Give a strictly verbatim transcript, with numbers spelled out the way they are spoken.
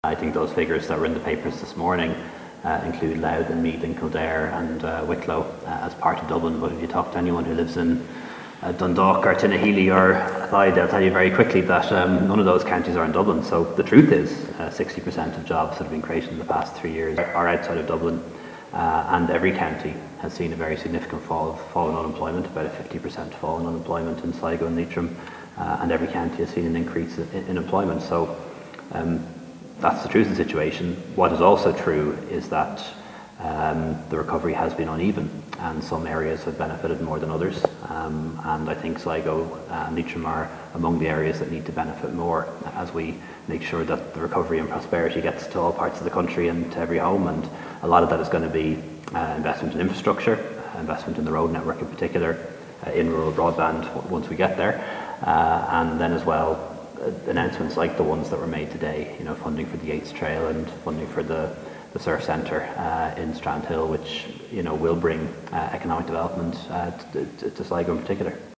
I think those figures that were in the papers this morning uh, include Louth and Meath and Kildare and uh, Wicklow uh, as part of Dublin, but if you talk to anyone who lives in uh, Dundalk or Tinahely or Clyde, they'll tell you very quickly that um, none of those counties are in Dublin. So the truth is uh, sixty percent of jobs that have been created in the past three years are outside of Dublin, uh, and every county has seen a very significant fall, fall in unemployment, about a fifty percent fall in unemployment in Sligo and Leitrim, uh, and every county has seen an increase in, in employment. So um, that's the truth of the situation. What is also true is that um, the recovery has been uneven, and some areas have benefited more than others. Um, and I think Sligo and Leitrim are among the areas that need to benefit more as we make sure that the recovery and prosperity gets to all parts of the country and to every home. And a lot of that is going to be uh, investment in infrastructure, uh, investment in the road network in particular, uh, in rural broadband once we get there, uh, and then as well announcements like the ones that were made today, you know, funding for the Yates Trail and funding for the, the Surf Centre uh, in Strandhill, which, you know, will bring uh, economic development uh, to, to, to Sligo in particular.